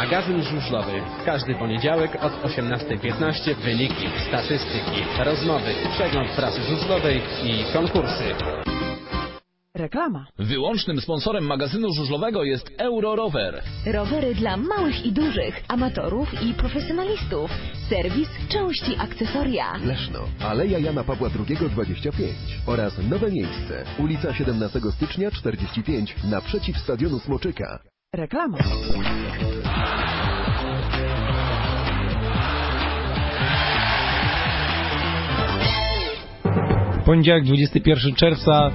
Magazyn żużlowy. Każdy poniedziałek od 18:15 wyniki, statystyki, rozmowy, przegląd prasy żużlowej i konkursy. Reklama. Wyłącznym sponsorem magazynu żużlowego jest Eurorower. Rowery dla małych i dużych, amatorów i profesjonalistów. Serwis, części, akcesoria. Leszno, Aleja Jana Pawła II 25 oraz nowe miejsce, ulica 17 stycznia 45 naprzeciw stadionu Smoczyka. Reklama. Poniedziałek 21 czerwca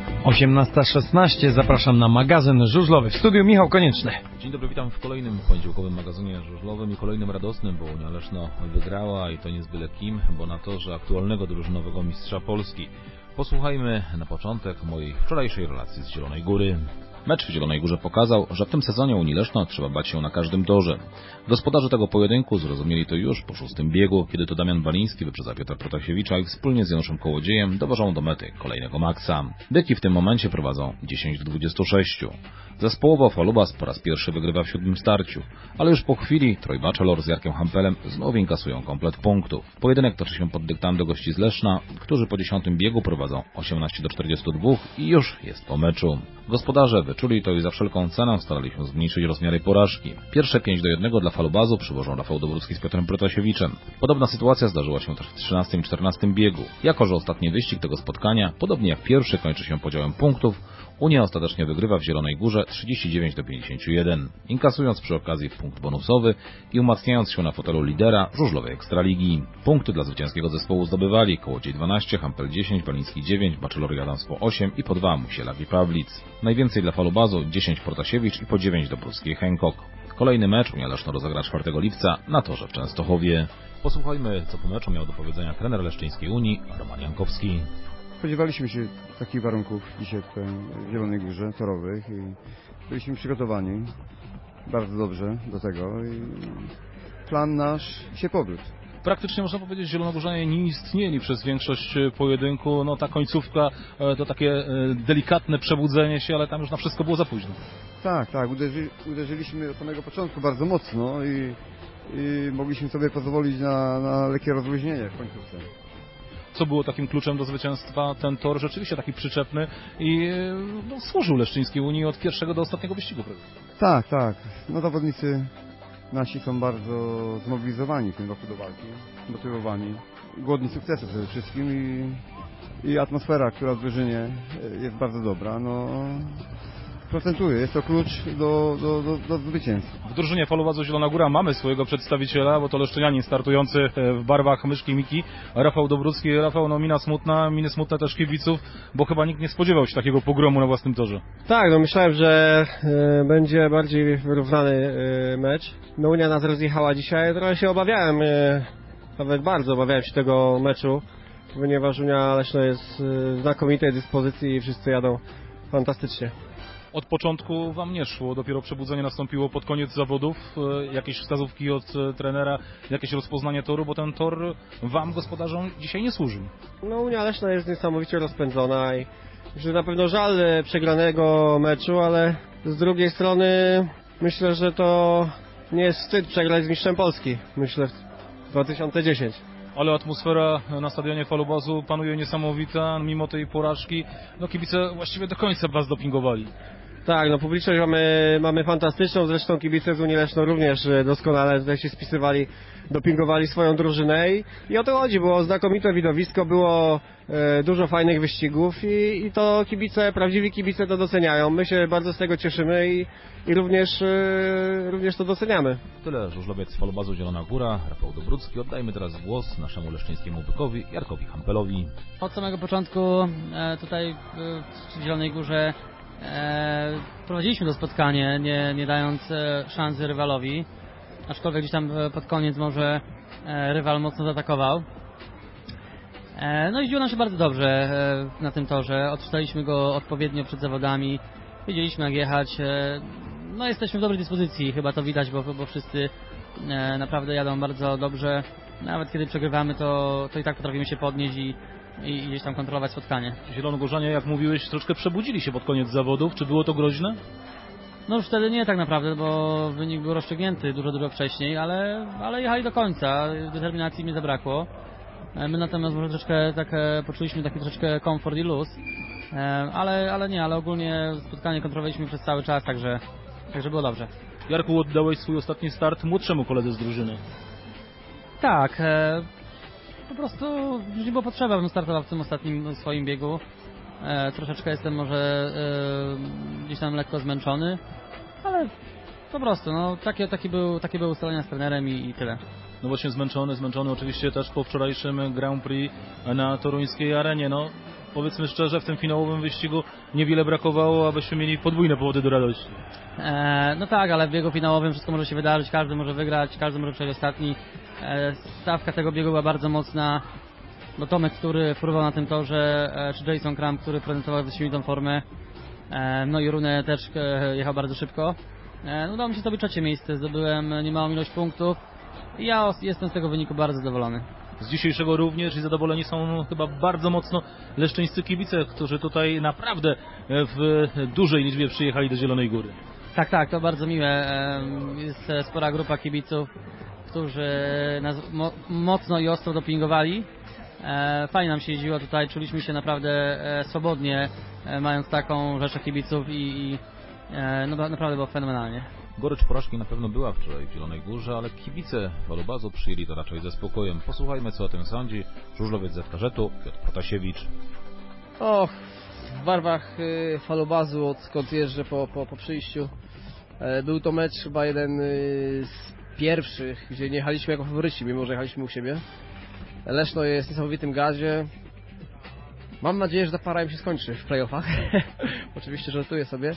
18:16 zapraszam na magazyn żużlowy. W studiu Michał Konieczny. Dzień dobry, witam w kolejnym poniedziałkowym magazynie żużlowym i kolejnym radosnym, bo Unia Leszno wygrała i to nie z byle kim, bo na torze aktualnego drużynowego mistrza Polski. Posłuchajmy na początek mojej wczorajszej relacji z Zielonej Góry. Mecz w Zielonej Górze pokazał, że w tym sezonie Unii Leszno trzeba bać się na każdym torze. Gospodarze tego pojedynku zrozumieli to już po 6. biegu, kiedy to Damian Baliński wyprzedza Piotra Protasiewicza i wspólnie z Januszem Kołodziejem dowożą do mety kolejnego maksa. Byki w tym momencie prowadzą 10-26. Zespołowo Falubas po raz pierwszy wygrywa w 7. starciu, ale już po chwili Troy Bachelor z Jarkiem Hampelem znów inkasują komplet punktów. Pojedynek toczy się pod dyktando gości z Leszna, którzy po 10. biegu prowadzą 18-42 i już jest po meczu. Gospodarze wyczuli to i za wszelką cenę starali się zmniejszyć rozmiary porażki. Pierwsze 5-1 dla Falubazu przywożą Rafał Dobrucki z Piotrem Protasiewiczem. Podobna sytuacja zdarzyła się też w 13. i 14. biegu. Jako że ostatni wyścig tego spotkania, podobnie jak pierwszy, kończy się podziałem punktów, Unia ostatecznie wygrywa w Zielonej Górze 39-51, inkasując przy okazji punkt bonusowy i umacniając się na fotelu lidera żużlowej Ekstraligi. Punkty dla zwycięskiego zespołu zdobywali Kołodziej 12, Hampel 10, Baliński 9, Bachelor i Adams po 8 i po 2 Musielak i Pawlic. Najwięcej dla Falubazu 10 Protasiewicz i po 9 Dobrucki i Hancock. Kolejny mecz Unia Leszno rozegra 4 lipca na torze w Częstochowie. Posłuchajmy, co po meczu miał do powiedzenia trener leszczyńskiej Unii Roman Jankowski. Spodziewaliśmy się takich warunków dzisiaj w Zielonej Górze, torowych i byliśmy przygotowani bardzo dobrze do tego i plan nasz się powiódł. Praktycznie można powiedzieć, że zielonogórzanie nie istnieli przez większość pojedynku. No ta końcówka to takie delikatne przebudzenie się, ale tam już na wszystko było za późno. Tak, uderzyliśmy od samego początku bardzo mocno i mogliśmy sobie pozwolić na lekkie rozluźnienie w końcówce. Co było takim kluczem do zwycięstwa? Ten tor rzeczywiście taki przyczepny i służył Leszczyńskiej Unii od pierwszego do ostatniego wyścigu. Tak. No zawodnicy nasi są bardzo zmobilizowani w tym roku do walki, motywowani, głodni sukcesu przede wszystkim i atmosfera, która w drużynie jest bardzo dobra, procentuje. Jest to klucz do zwycięstwa. W drużynie Falubazu Zielona Góra mamy swojego przedstawiciela, bo to leszczynianin startujący w barwach Myszki Miki, Rafał Dobrucki. Rafał, miny smutne też kibiców, bo chyba nikt nie spodziewał się takiego pogromu na własnym torze. Tak, myślałem, że będzie bardziej wyrównany mecz. Unia nas rozjechała dzisiaj, trochę się obawiałem, nawet bardzo obawiałem się tego meczu, ponieważ Unia Leszno jest w znakomitej dyspozycji i wszyscy jadą fantastycznie. Od początku wam nie szło, dopiero przebudzenie nastąpiło pod koniec zawodów, jakieś wskazówki od trenera, jakieś rozpoznanie toru, bo ten tor wam, gospodarzom, dzisiaj nie służył. Unia Leszno jest niesamowicie rozpędzona i że na pewno żal przegranego meczu, ale z drugiej strony myślę, że to nie jest wstyd przegrać z mistrzem Polski, myślę w 2010. Ale atmosfera na stadionie Falubazu panuje niesamowita, mimo tej porażki. Kibice właściwie do końca was dopingowali. Tak, publiczność mamy fantastyczną, zresztą kibice z Unii Leszno również doskonale tutaj się spisywali, dopingowali swoją drużynę i o to chodzi, było znakomite widowisko, było dużo fajnych wyścigów i to prawdziwi kibice to doceniają. My się bardzo z tego cieszymy i również to doceniamy. Tyle żużlowiec z Falubazu Zielona Góra, Rafał Dobrucki. Oddajmy teraz głos naszemu leszczyńskiemu bykowi, Jarkowi Hampelowi. Od samego początku tutaj w Zielonej Górze prowadziliśmy to spotkanie, nie dając szansy rywalowi, aczkolwiek gdzieś tam pod koniec może rywal mocno zaatakował. Jeździło nam się bardzo dobrze na tym torze, odczytaliśmy go odpowiednio przed zawodami, wiedzieliśmy jak jechać, jesteśmy w dobrej dyspozycji, chyba to widać, bo wszyscy naprawdę jadą bardzo dobrze, nawet kiedy przegrywamy to i tak potrafimy się podnieść i gdzieś tam kontrolować spotkanie. Zielonogórzanie, jak mówiłeś, troszkę przebudzili się pod koniec zawodów. Czy było to groźne? No już wtedy nie tak naprawdę, bo wynik był rozstrzygnięty dużo wcześniej, ale jechali do końca, determinacji mi zabrakło. My natomiast może troszeczkę poczuliśmy taki troszeczkę komfort i luz, ale ogólnie spotkanie kontrolowaliśmy przez cały czas, także było dobrze. Jarku, oddałeś swój ostatni start młodszemu koledze z drużyny. Tak, po prostu już nie było potrzeby, abym startował w tym ostatnim swoim biegu. Troszeczkę jestem może gdzieś tam lekko zmęczony, ale po prostu, no takie były ustalenia z trenerem i tyle. No właśnie zmęczony oczywiście też po wczorajszym Grand Prix na toruńskiej arenie. No powiedzmy szczerze, w tym finałowym wyścigu niewiele brakowało, abyśmy mieli podwójne powody do radości. No tak, ale w biegu finałowym wszystko może się wydarzyć, każdy może wygrać, każdy może przejść ostatni. Stawka tego biegu była bardzo mocna, bo Tomek, który fruwał na tym torze, czy Jason Kram, który prezentował wyśmienitą formę, no i Rune też jechał bardzo szybko. Udało mi się zdobyć 3. miejsce, zdobyłem niemałą ilość punktów i ja jestem z tego wyniku bardzo zadowolony. Z dzisiejszego również i zadowoleni są chyba bardzo mocno leszczyńscy kibice, którzy tutaj naprawdę w dużej liczbie przyjechali do Zielonej Góry. Tak, to bardzo miłe. Jest spora grupa kibiców, którzy nas mocno i ostro dopingowali. Fajnie nam się jeździło tutaj, czuliśmy się naprawdę swobodnie, mając taką rzeszę kibiców i no, naprawdę było fenomenalnie. Gorycz porażki na pewno była wczoraj w Zielonej Górze, ale kibice Falubazu przyjęli to raczej ze spokojem. Posłuchajmy, co o tym sądzi żużlowiec z FKŻ-u Piotr Protasiewicz. W barwach Falubazu, odkąd jeżdżę po przyjściu, był to mecz chyba jeden z pierwszych, gdzie nie jechaliśmy jako faworyci, mimo że jechaliśmy u siebie. Leszno jest w niesamowitym gazie. Mam nadzieję, że ta para im się skończy w playoffach. Oczywiście żartuję sobie.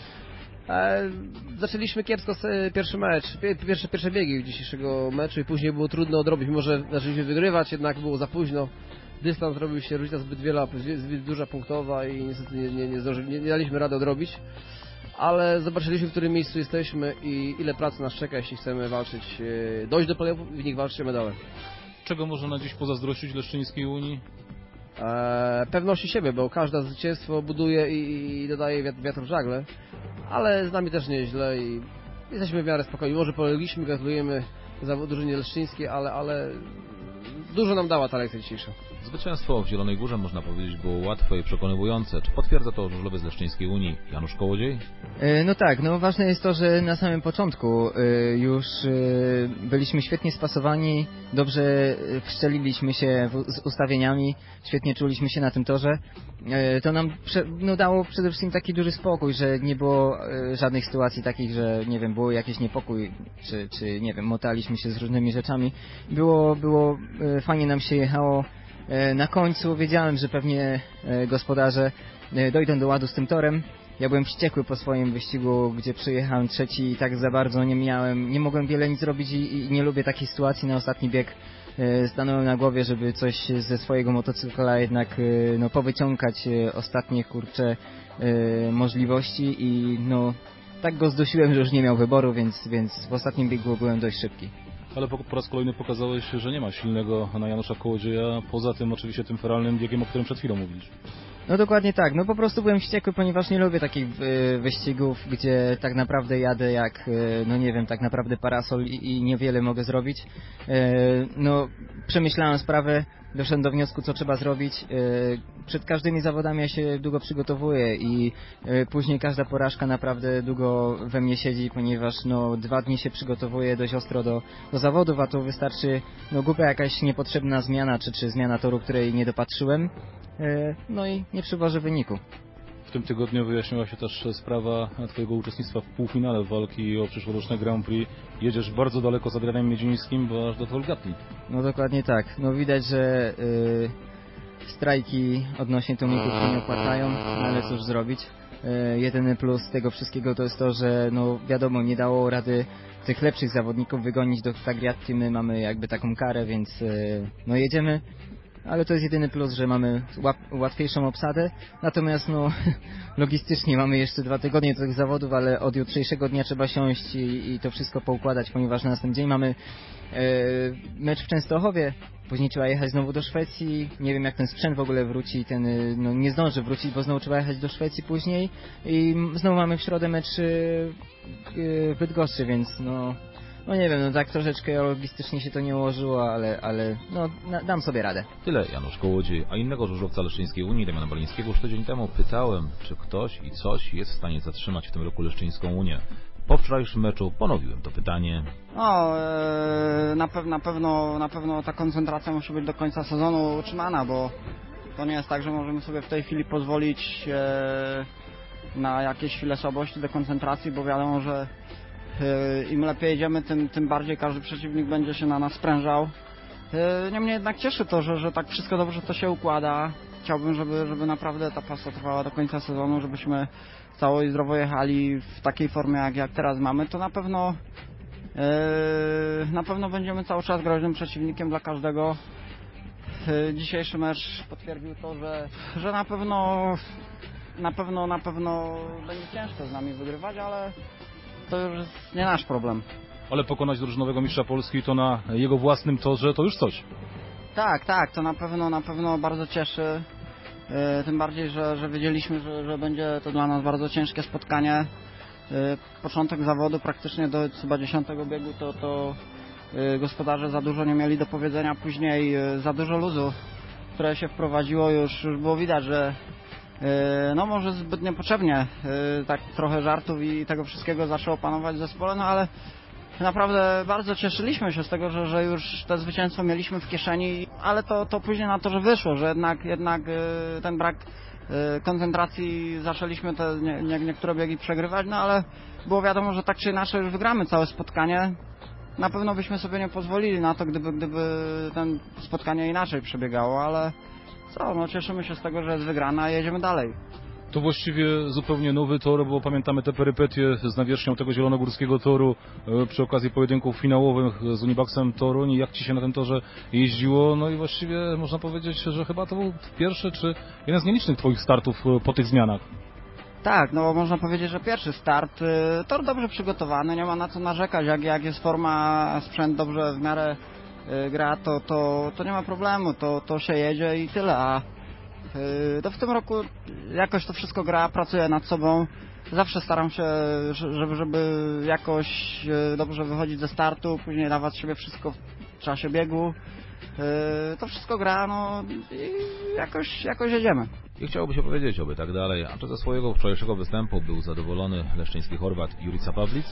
Zaczęliśmy kiepsko pierwszy mecz, pierwsze biegi dzisiejszego meczu i później było trudno odrobić, mimo że zaczęliśmy wygrywać, jednak było za późno. Dystans robił się, różnica zbyt duża punktowa i niestety nie daliśmy rady odrobić. Ale zobaczyliśmy, w którym miejscu jesteśmy i ile pracy nas czeka, jeśli chcemy walczyć, dojść do playoffów i w nich walczyć o medale. Czego można na dziś pozazdrościć Leszczyńskiej Unii? Pewności siebie, bo każde zwycięstwo buduje i dodaje wiatr w żagle, ale z nami też nieźle i jesteśmy w miarę spokojni. Może polegliśmy, gratulujemy drużynie leszczyńskiej, ale dużo nam dała ta lekcja dzisiejsza. Zwycięstwo w Zielonej Górze, można powiedzieć, było łatwe i przekonywujące. Czy potwierdza to żużlowiec z Leszczyńskiej Unii Janusz Kołodziej? No tak, ważne jest to, że na samym początku już byliśmy świetnie spasowani, dobrze wszczeliliśmy się z ustawieniami, świetnie czuliśmy się na tym torze. To nam dało przede wszystkim taki duży spokój, że nie było żadnych sytuacji takich, że nie wiem, było jakiś niepokój, czy nie wiem, motaliśmy się z różnymi rzeczami. Było fajnie nam się jechało. Na końcu wiedziałem, że pewnie gospodarze dojdą do ładu z tym torem. Ja byłem wściekły po swoim wyścigu, gdzie przyjechałem trzeci i tak za bardzo nie mogłem wiele nic zrobić i nie lubię takiej sytuacji. Na ostatni bieg stanąłem na głowie, żeby coś ze swojego motocykla jednak powyciągać ostatnie możliwości i tak go zdusiłem, że już nie miał wyboru, więc w ostatnim biegu byłem dość szybki. Ale po raz kolejny pokazałeś, że nie ma silnego na Janusza Kołodzieja, poza tym oczywiście tym feralnym biegiem, o którym przed chwilą mówiliśmy. No dokładnie tak, po prostu byłem wściekły, ponieważ nie lubię takich wyścigów, gdzie tak naprawdę jadę jak, nie wiem, tak naprawdę parasol i niewiele mogę zrobić. Przemyślałem sprawę, doszedłem do wniosku, co trzeba zrobić. Przed każdymi zawodami ja się długo przygotowuję i później każda porażka naprawdę długo we mnie siedzi, ponieważ 2 dni się przygotowuję dość ostro do zawodów, a to wystarczy głupia jakaś niepotrzebna zmiana, czy zmiana toru, której nie dopatrzyłem. I nie przywoży wyniku. W tym tygodniu wyjaśniła się też sprawa Twojego uczestnictwa w półfinale walki o przyszłoroczne Grand Prix. Jedziesz bardzo daleko z Adrianem Miedzińskim, bo aż do Tolgatti. No dokładnie tak. Widać, że strajki odnośnie tłumików się nie opłacają, ale cóż zrobić. Jedyny plus tego wszystkiego to jest to, że wiadomo, nie dało rady tych lepszych zawodników wygonić do Tagliatti. My mamy jakby taką karę, więc jedziemy. ale to jest jedyny plus, że mamy łatwiejszą obsadę. Natomiast no, logistycznie mamy jeszcze 2 tygodnie do tych zawodów, ale od jutrzejszego dnia trzeba siąść i to wszystko poukładać, ponieważ na następny dzień mamy mecz w Częstochowie. Później trzeba jechać znowu do Szwecji. Nie wiem, jak ten sprzęt w ogóle wróci. No, nie zdąży wrócić, bo znowu trzeba jechać do Szwecji później. I znowu mamy w środę mecz w Bydgoszczy, więc no nie wiem, no tak troszeczkę logistycznie się to nie ułożyło, ale no dam sobie radę. Tyle Janusz Kołodziej, a innego żużlowca Leszczyńskiej Unii, Damiana Balińskiego, już tydzień temu pytałem, czy ktoś i coś jest w stanie zatrzymać w tym roku Leszczyńską Unię. Po wczorajszym meczu ponowiłem to pytanie. No, na pewno ta koncentracja musi być do końca sezonu utrzymana, bo to nie jest tak, że możemy sobie w tej chwili pozwolić na jakieś chwile słabości, dekoncentracji, bo wiadomo, że im lepiej jedziemy, tym bardziej każdy przeciwnik będzie się na nas sprężał. Niemniej jednak cieszy to, że tak wszystko dobrze to się układa. Chciałbym, żeby naprawdę ta pasa trwała do końca sezonu, żebyśmy cało i zdrowo jechali w takiej formie, jak teraz mamy. To na pewno będziemy cały czas groźnym przeciwnikiem dla każdego. Dzisiejszy mecz potwierdził to, że na pewno będzie ciężko z nami wygrywać, ale to już jest nie nasz problem. Ale pokonać drużynowego mistrza Polski to na jego własnym torze to już coś. Tak, to na pewno bardzo cieszy. Tym bardziej, że wiedzieliśmy, że będzie to dla nas bardzo ciężkie spotkanie. Początek zawodu praktycznie do chyba 10. biegu to gospodarze za dużo nie mieli do powiedzenia. Później za dużo luzu, które się wprowadziło, już było widać, że no może zbyt niepotrzebnie tak trochę żartów i tego wszystkiego zaczęło panować w zespole, no ale naprawdę bardzo cieszyliśmy się z tego, że już te zwycięstwo mieliśmy w kieszeni, ale to później na to, że wyszło, że jednak ten brak koncentracji zaczęliśmy te niektóre biegi przegrywać, no ale było wiadomo, że tak czy inaczej już wygramy całe spotkanie. Na pewno byśmy sobie nie pozwolili na to, gdyby ten spotkanie inaczej przebiegało, ale no cieszymy się z tego, że jest wygrana i jedziemy dalej. To właściwie zupełnie nowy tor, bo pamiętamy te perypetie z nawierzchnią tego zielonogórskiego toru przy okazji pojedynków finałowych z Unibaxem Toruń. Jak Ci się na tym torze jeździło? No i właściwie można powiedzieć, że chyba to był pierwszy czy jeden z nielicznych Twoich startów po tych zmianach. Tak, no można powiedzieć, że pierwszy start. Tor dobrze przygotowany, nie ma na co narzekać. Jak jest forma, sprzęt dobrze w miarę gra, to nie ma problemu, to się jedzie i tyle. A to w tym roku jakoś to wszystko gra, pracuję nad sobą. Zawsze staram się, żeby jakoś dobrze wychodzić ze startu, później dawać siebie wszystko w czasie biegu. To wszystko gra, no i jakoś jedziemy. I chciałoby się powiedzieć, oby tak dalej. A czy ze swojego wczorajszego występu był zadowolony leszczyński Chorwat Jurica Pawlic?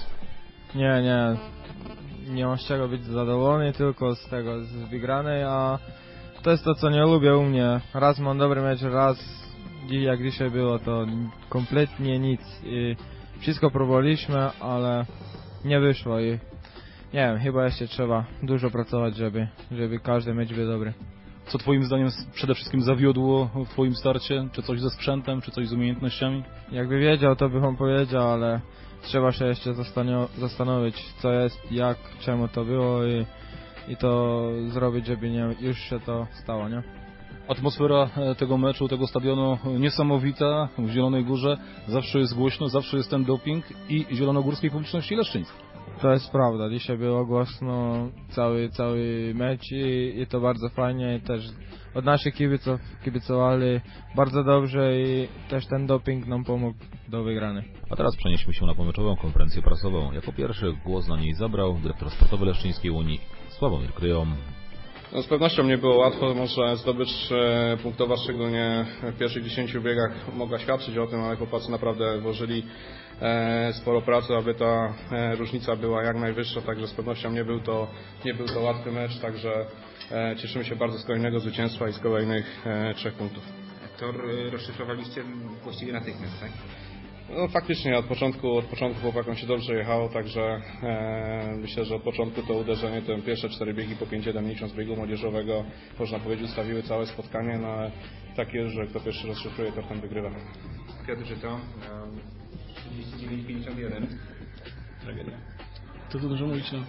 Nie mam z czego być zadowolony, tylko z wygranej, a to jest to, co nie lubię u mnie. Raz mam dobry mecz, raz jak dzisiaj było, to kompletnie nic. I wszystko próbowaliśmy, ale nie wyszło i nie wiem, chyba jeszcze trzeba dużo pracować, żeby każdy mecz był dobry. Co Twoim zdaniem przede wszystkim zawiodło w Twoim starcie? Czy coś ze sprzętem, czy coś z umiejętnościami? Jakby wiedział, to bym powiedział, ale trzeba się jeszcze zastanowić, co jest, jak, czemu to było i to zrobić, żeby już się to stało, nie? Atmosfera tego meczu, tego stadionu niesamowita w Zielonej Górze. Zawsze jest głośno, zawsze jest ten doping i zielonogórskiej publiczności leszczyńskiej. To jest prawda, dzisiaj było głośno cały mecz i to bardzo fajnie i też od naszych kibiców kibicowali bardzo dobrze i też ten doping nam pomógł do wygranej. A teraz przenieśmy się na pomeczową konferencję prasową. Jako pierwszy głos na niej zabrał dyrektor sportowy Leszczyńskiej Unii Sławomir Kryjom. No, z pewnością nie było łatwo, może zdobycz punktowa, szczególnie w pierwszych 10 biegach mogła świadczyć o tym, ale chłopacy naprawdę włożyli sporo pracy, aby ta różnica była jak najwyższa, także z pewnością nie był to łatwy mecz, także cieszymy się bardzo z kolejnego zwycięstwa i z kolejnych 3 punktów. Tor rozszyfrowaliście właściwie natychmiast, tak? No faktycznie od początku chłopakom się dobrze jechało, także myślę, że od początku to uderzenie, te pierwsze 4 biegi po 5-1 licząc biegu młodzieżowego, można powiedzieć, ustawiły całe spotkanie, no ale tak jest, że kto pierwszy rozszyfruje, to ten wygrywa. Piotr Żyto, 39-51. To dużo mówić, no.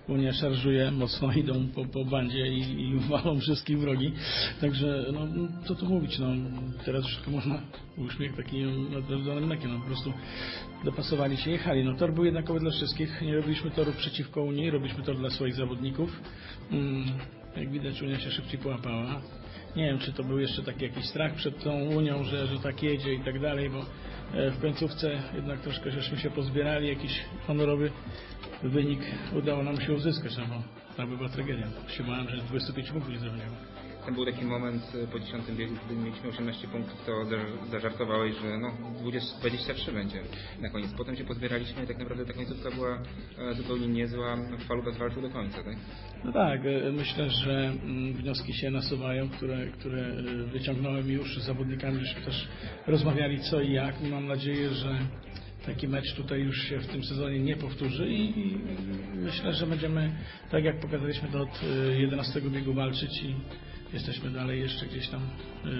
Unia szarżuje mocno, idą po bandzie i walą wszystkich wrogi. Także, no, co tu mówić, no, teraz już tylko można uśmiech taki nad mlekiem, no, po prostu dopasowali się, jechali. No, tor był jednakowy dla wszystkich, nie robiliśmy toru przeciwko Unii, robiliśmy tor dla swoich zawodników. Jak widać, Unia się szybciej połapała. Nie wiem, czy to był jeszcze taki jakiś strach przed tą Unią, że tak jedzie i tak dalej, bo w końcówce jednak troszkę żeśmy się pozbierali, jakiś honorowy wynik udało nam się uzyskać, no bo to by była tragedia. Się bałem, że 25 punktów nie zrobiło. Tam był taki moment po 10 biegu, kiedy mieliśmy 18 punktów, to zażartowałeś, że no 23 będzie na koniec. Potem się pozbieraliśmy i tak naprawdę ta końcówka była zupełnie niezła. Falukas walczył do końca, tak? No tak, myślę, że wnioski się nasuwają, które wyciągnąłem już z zawodnikami, żeśmy też rozmawiali co i jak. Mam nadzieję, że taki mecz tutaj już się w tym sezonie nie powtórzy i myślę, że będziemy, tak jak pokazaliśmy, od 11 biegu walczyć i jesteśmy dalej jeszcze gdzieś tam,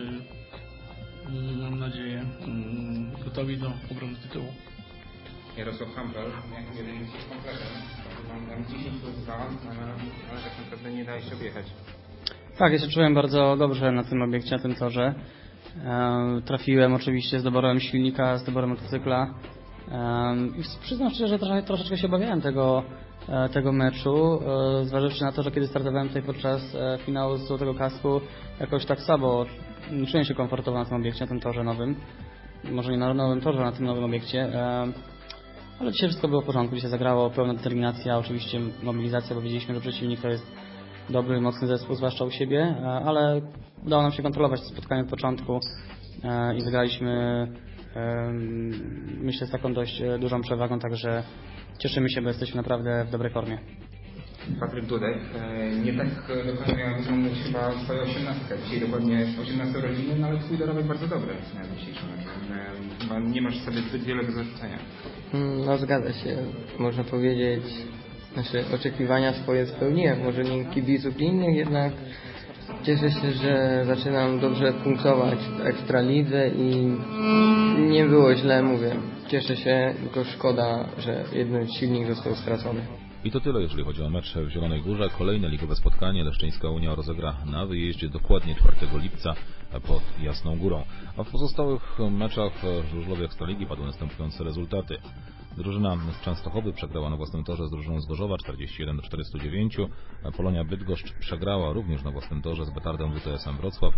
mam nadzieję, gotowi do obrony tytułu. Jarosław Hampel, jak jeden z kompletem, mam 10+2, ale tak naprawdę nie daje się objechać. Tak, ja się czułem bardzo dobrze na tym obiekcie, na tym torze. Trafiłem oczywiście z doborem silnika, z doborem motocykla. I przyznam szczerze, że troszeczkę się obawiałem tego meczu, zważywszy na to, że kiedy startowałem tutaj podczas finału z Złotego Kasku, jakoś tak słabo czułem się komfortowo na tym obiekcie, na tym torze nowym. Może nie na nowym torze, na tym nowym obiekcie. Ale dzisiaj wszystko było w porządku, dzisiaj zagrało, pełna determinacja, oczywiście mobilizacja, bo wiedzieliśmy, że przeciwnik to jest dobry, mocny zespół, zwłaszcza u siebie, ale udało nam się kontrolować to spotkanie od początku i wygraliśmy, myślę, z taką dość dużą przewagą, także cieszymy się, bo jesteśmy naprawdę w dobrej formie. Patryk Dudek, nie tak dokładnie miała wyglądać chyba twoja 18. Dzisiaj dokładnie 18 urodziny, no ale twój dorobek bardzo dobry na dzisiejszym meczu. Chyba nie masz sobie zbyt wiele do zarzucenia. No zgadza się, można powiedzieć, nasze oczekiwania swoje spełniłem, może nie kibiców innych, jednak cieszę się, że zaczynam dobrze punktować w Ekstralidze i nie było źle, mówię. Cieszę się, tylko szkoda, że jeden silnik został stracony. I to tyle, jeżeli chodzi o mecz w Zielonej Górze. Kolejne ligowe spotkanie Leszczyńska Unia rozegra na wyjeździe dokładnie 4 lipca pod Jasną Górą. A w pozostałych meczach żużlowej Ekstraligi padły następujące rezultaty. Drużyna z Częstochowy przegrała na własnym torze z drużyną z Gorzowa 41-49. Polonia Bydgoszcz przegrała również na własnym torze z Betardem WTS-em Wrocław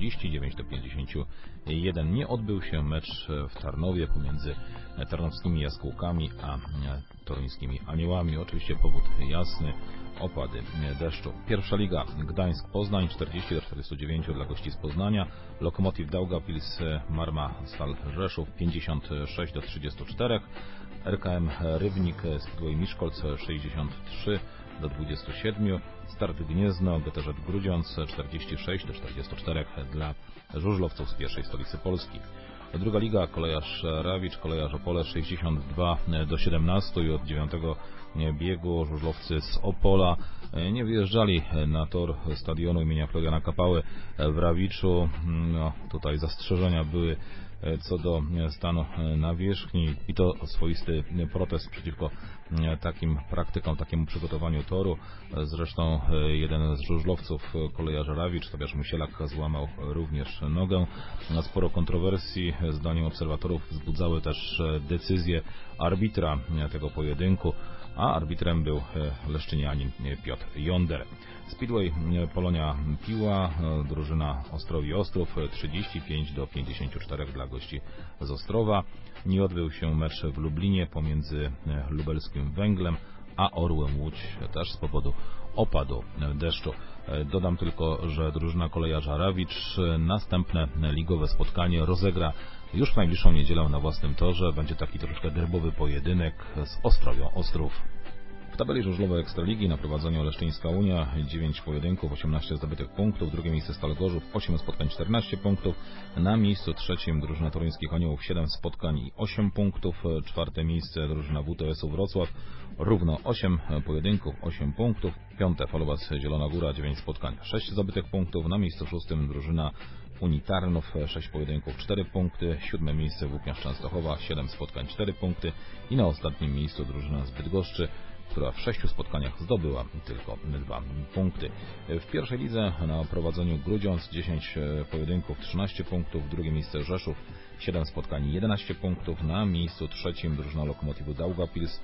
39-51. Nie odbył się mecz w Tarnowie pomiędzy tarnowskimi Jaskółkami a toruńskimi Aniołami. Oczywiście powód jasny. Opady deszczu. Pierwsza liga Gdańsk-Poznań 40-49 dla gości z Poznania. Lokomotiv Daugavpils Marma Stal Rzeszów 56-34. RKM Rybnik Speedway Miskolc 63-27. Start Gniezno GTZ Grudziądz 46-44 dla żużlowców z pierwszej stolicy Polski. Druga liga Kolejarz Rawicz, Kolejarz Opole 62-17 i od 9 biegu żużlowcy z Opola nie wyjeżdżali na tor stadionu imienia Floriana Kapały w Rawiczu. No, tutaj zastrzeżenia były co do stanu nawierzchni i to swoisty protest przeciwko takim praktykom, takiemu przygotowaniu toru. Zresztą jeden z żużlowców Kolejarza Rawicz, Tobiasz Musielak, złamał również nogę. Sporo kontrowersji zdaniem obserwatorów wzbudzały też decyzje arbitra tego pojedynku, a arbitrem był leszczynianin Piotr Jonder. Speedway Polonia Piła, drużyna Ostrowi Ostrów 35-54 dla gości z Ostrowa. Nie odbył się mecz w Lublinie pomiędzy lubelskim Węglem a Orłem Łódź, też z powodu opadu deszczu. Dodam tylko, że drużyna Kolejarza Rawicz następne ligowe spotkanie rozegra już w najbliższą niedzielę na własnym torze. Będzie taki troszkę derbowy pojedynek z Ostrowią Ostrów. W tabeli żużlowej Ekstraligi na prowadzeniu Leszczyńska Unia 9 pojedynków, 18 zdobytych punktów, drugie miejsce Stal Gorzów 8 spotkań, 14 punktów, na miejscu trzecim drużyna Toruńskich Aniołów 7 spotkań i 8 punktów, czwarte miejsce drużyna WTS-u Wrocław równo 8 pojedynków, 8 punktów, piąte Falowas Zielona Góra 9 spotkań, 6 zdobytych punktów, na miejscu szóstym drużyna Unii Tarnów 6 pojedynków, 4 punkty, siódme miejsce Włókniarz Częstochowa 7 spotkań, 4 punkty i na ostatnim miejscu drużyna z Bydgoszczy która w 6 spotkaniach zdobyła tylko 2 punkty. W pierwszej lidze na prowadzeniu Grudziądz 10 pojedynków, 13 punktów, drugie miejsce Rzeszów, 7 spotkań, 11 punktów, na miejscu trzecim drużyna Lokomotywu Daugavpils,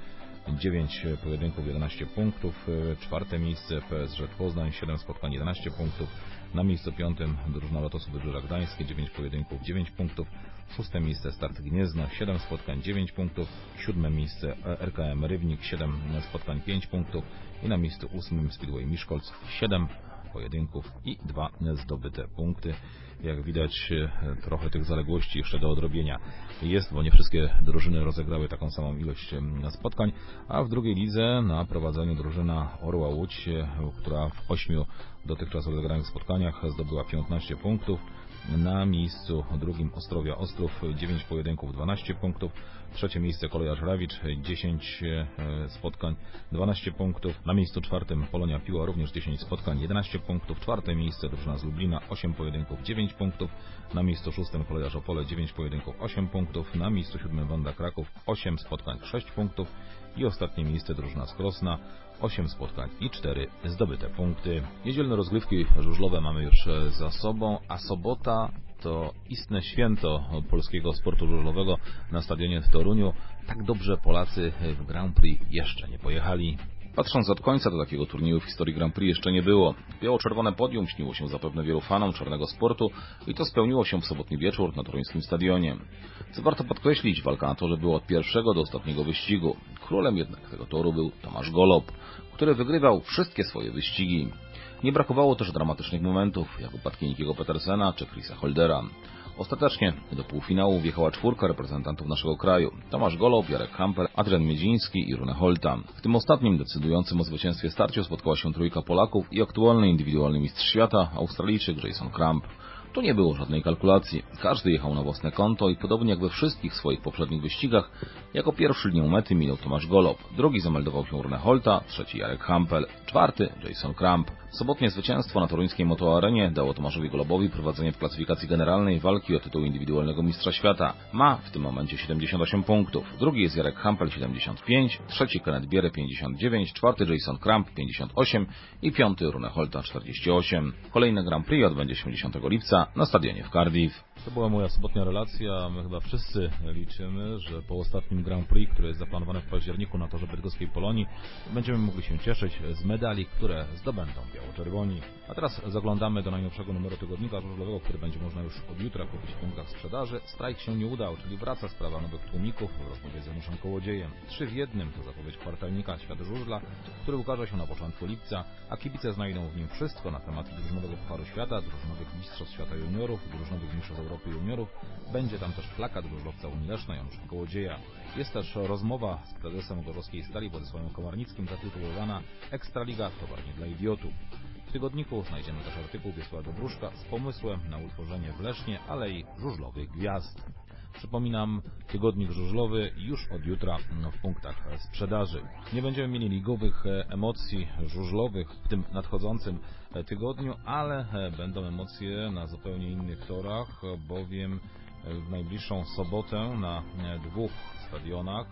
9 pojedynków, 11 punktów, czwarte miejsce PSG Poznań, 7 spotkań, 11 punktów, na miejscu piątym drużyna Lotosu Wybrzeża Gdańskie, 9 pojedynków, 9 punktów, szóste miejsce Start Gniezno, 7 spotkań, 9 punktów, siódme miejsce RKM Rybnik, 7 spotkań, 5 punktów i na miejscu ósmym Speedway Miskolc, 7 pojedynków i 2 zdobyte punkty. Jak widać, trochę tych zaległości jeszcze do odrobienia jest, bo nie wszystkie drużyny rozegrały taką samą ilość spotkań, a w drugiej lidze na prowadzeniu drużyna Orła Łódź, która w 8 dotychczas rozegranych spotkaniach zdobyła 15 punktów. Na miejscu drugim Ostrowia Ostrów, 9 pojedynków, 12 punktów. Trzecie miejsce Kolejarz Rawicz, 10 spotkań, 12 punktów. Na miejscu czwartym Polonia Piła, również 10 spotkań, 11 punktów. Czwarte miejsce drużyna z Lublina, 8 pojedynków, 9 punktów. Na miejscu szóstym Kolejarz Opole, 9 pojedynków, 8 punktów. Na miejscu siódmym Wanda Kraków, 8 spotkań, 6 punktów. I ostatnie miejsce drużyna z Krosna, 8 spotkań i 4 zdobyte punkty. Niedzielne rozgrywki żużlowe mamy już za sobą, a sobota to istne święto polskiego sportu żużlowego na stadionie w Toruniu. Tak dobrze Polacy w Grand Prix jeszcze nie pojechali. Patrząc od końca, do takiego turnieju w historii Grand Prix jeszcze nie było. Biało-czerwone podium śniło się zapewne wielu fanom czarnego sportu i to spełniło się w sobotni wieczór na toruńskim stadionie. Co warto podkreślić, walka na torze była od pierwszego do ostatniego wyścigu. Królem jednak tego toru był Tomasz Golob, który wygrywał wszystkie swoje wyścigi. Nie brakowało też dramatycznych momentów, jak upadki Nickiego Petersena czy Chrisa Holdera. Ostatecznie do półfinału wjechała czwórka reprezentantów naszego kraju. Tomasz Golob, Jarek Hampel, Adrian Miedziński i Rune Holta. W tym ostatnim decydującym o zwycięstwie starciu spotkała się trójka Polaków i aktualny indywidualny mistrz świata, Australijczyk Jason Kramp. Tu nie było żadnej kalkulacji. Każdy jechał na własne konto i podobnie jak we wszystkich swoich poprzednich wyścigach, jako pierwszy linią mety minął Tomasz Golob. Drugi zameldował się Rune Holta, trzeci Jarek Hampel, czwarty Jason Kramp. Sobotnie zwycięstwo na toruńskiej motoarenie dało Tomaszowi Golobowi prowadzenie w klasyfikacji generalnej walki o tytuł indywidualnego mistrza świata. Ma w tym momencie 78 punktów. Drugi jest Jarek Hampel 75, trzeci Kenneth Bierę 59, czwarty Jason Kramp 58 i piąty Rune Holta 48. Kolejne Grand Prix odbędzie się 10 lipca na stadionie w Cardiff. To była moja sobotnia relacja. My chyba wszyscy liczymy, że po ostatnim Grand Prix, które jest zaplanowane w październiku na torze bydgoskiej Polonii, będziemy mogli się cieszyć z medali, które zdobędą biało-czerwoni. A teraz zaglądamy do najnowszego numeru tygodnika żużlowego, który będzie można już od jutra kupić w punktach sprzedaży. Strajk się nie udał, czyli wraca sprawa nowych tłumików w rozmowie z Januszem Kołodziejem. 3 w 1 to zapowiedź kwartalnika Świat Żużla, który ukaże się na początku lipca, a kibice znajdą w nim wszystko na temat drużynowego Pucharu Świata, drużynowych Mistrzostw Świata Juniorów, drużynowych Mistrzostw Europy Juniorów. Będzie tam też plakat żużlowca Unii Leszna Janusza Kołodzieja. Jest też rozmowa z prezesem Gorzowskiej Stali Władysławem Komarnickim zatytułowana Ekstraliga - towar nie dla idiotów. W tygodniku znajdziemy też artykuł Wiesława Dobruszka z pomysłem na utworzenie w Lesznie Alei Żużlowych Gwiazd. Przypominam, tygodnik żużlowy już od jutra w punktach sprzedaży. Nie będziemy mieli ligowych emocji żużlowych w tym nadchodzącym tygodniu, ale będą emocje na zupełnie innych torach, bowiem w najbliższą sobotę na 2 stadionach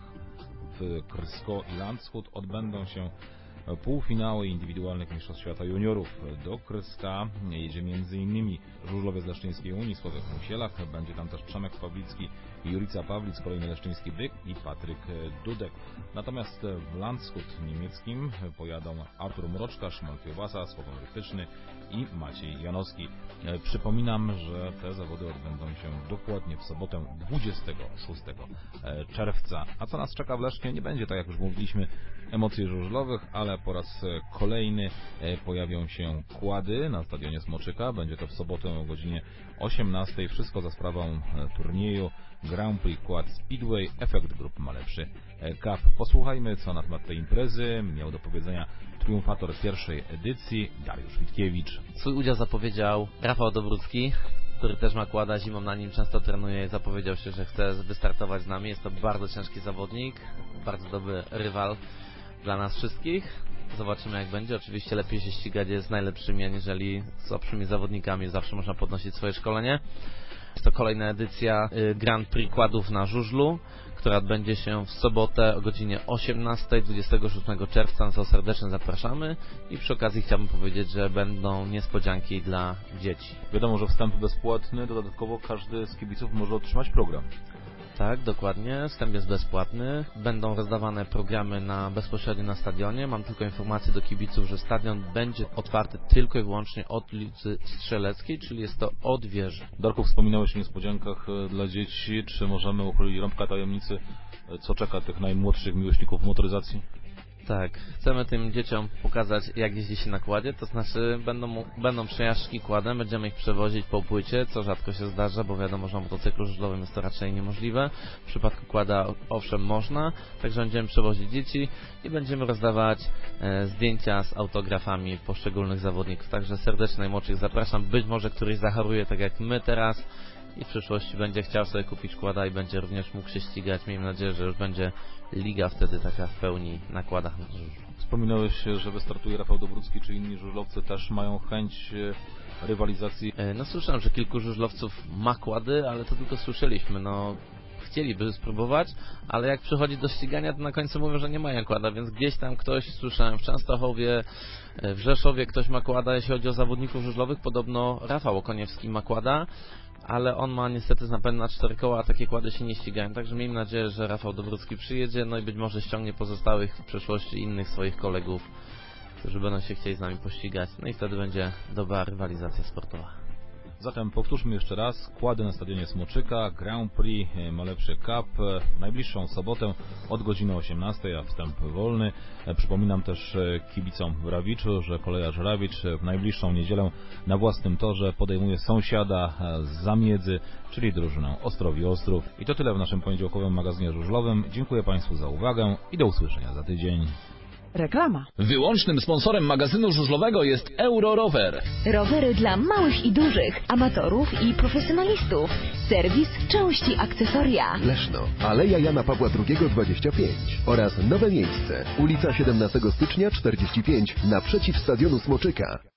w Krsko i Landshut odbędą się półfinały indywidualnych Mistrzostw Świata Juniorów. Do Kryska jedzie m.in. żużlowiec Leszczyńskiej Unii Sławek Musielak, będzie tam też Przemek Pawlicki, Jurica Pawlic, kolejny leszczyński byk i Patryk Dudek. Natomiast w Landshut niemieckim pojadą Artur Mroczka, Szymon Kiełbasa, Sławomir Wytyczny i Maciej Janowski. Przypominam, że te zawody odbędą się dokładnie w sobotę 26 czerwca. A co nas czeka w Lesznie? Nie będzie, tak jak już mówiliśmy, emocji żużlowych, ale po raz kolejny pojawią się kłady na stadionie Smoczyka. Będzie to w sobotę o godzinie 18. Wszystko za sprawą turnieju Grand Prix Quad Speedway. Efekt Grup ma lepszy cup. Posłuchajmy, co na temat tej imprezy miał do powiedzenia triumfator pierwszej edycji Dariusz Witkiewicz. Swój udział zapowiedział Rafał Dobrucki, który też ma kłada, zimą na nim często trenuje i zapowiedział się, że chce wystartować z nami. Jest to bardzo ciężki zawodnik, bardzo dobry rywal dla nas wszystkich. Zobaczymy, jak będzie. Oczywiście lepiej się ścigać z najlepszymi, aniżeli z słabszymi zawodnikami. Zawsze można podnosić swoje szkolenie. Jest to kolejna edycja Grand Prix Kładów na żużlu, która odbędzie się w sobotę o godzinie 18, 26 czerwca, na co serdecznie zapraszamy i przy okazji chciałbym powiedzieć, że będą niespodzianki dla dzieci. Wiadomo, że wstęp bezpłatny, dodatkowo każdy z kibiców może otrzymać program. Tak, dokładnie. Wstęp jest bezpłatny. Będą rozdawane programy bezpośrednio na stadionie. Mam tylko informację do kibiców, że stadion będzie otwarty tylko i wyłącznie od ulicy Strzeleckiej, czyli jest to od wieży. Darku, wspominałeś o niespodziankach dla dzieci. Czy możemy uchylić rąbka tajemnicy, co czeka tych najmłodszych miłośników motoryzacji? Tak, chcemy tym dzieciom pokazać, jak jeździ się na kładzie, to znaczy będą przejażdżki kładem, będziemy ich przewozić po płycie, co rzadko się zdarza, bo wiadomo, że na motocyklu żużlowym jest to raczej niemożliwe. W przypadku kłada owszem można, także będziemy przewozić dzieci i będziemy rozdawać zdjęcia z autografami poszczególnych zawodników, także serdecznie najmłodszych zapraszam, być może któryś zachoruje tak jak my teraz i w przyszłości będzie chciał sobie kupić kłada i będzie również mógł się ścigać. Miejmy nadzieję, że już będzie liga wtedy taka w pełni na kładach na żużlu. Wspominałeś, że wystartuje Rafał Dobrucki, czy inni żużlowcy też mają chęć rywalizacji? No słyszałem, że kilku żużlowców ma kłady, ale to tylko słyszeliśmy. No chcieliby spróbować, ale jak przychodzi do ścigania, to na końcu mówią, że nie mają kłada, więc gdzieś tam ktoś, słyszałem, w Częstochowie, w Rzeszowie ktoś ma kłada. Jeśli chodzi o zawodników żużlowych, podobno Rafał Okoniewski ma kłada, ale on ma niestety napęd na 4 koła, a takie kłady się nie ścigają, także miejmy nadzieję, że Rafał Dobrucki przyjedzie, no i być może ściągnie pozostałych w przyszłości innych swoich kolegów, którzy będą się chcieli z nami pościgać, no i wtedy będzie dobra rywalizacja sportowa. Zatem powtórzmy jeszcze raz, kłady na stadionie Smoczyka, Grand Prix Malepszy Cup w najbliższą sobotę od godziny 18, a wstęp wolny. Przypominam też kibicom w Rawiczu, że kolejarz Rawicz w najbliższą niedzielę na własnym torze podejmuje sąsiada z Zamiedzy, czyli drużynę Ostrowi Ostrów. I to tyle w naszym poniedziałkowym magazynie żużlowym. Dziękuję Państwu za uwagę i do usłyszenia za tydzień. Reklama. Wyłącznym sponsorem magazynu żużlowego jest Eurorower. Rowery dla małych i dużych, amatorów i profesjonalistów. Serwis, części, akcesoria. Leszno, Aleja Jana Pawła II 25 oraz nowe miejsce, ulica 17 stycznia 45 naprzeciw stadionu Smoczyka.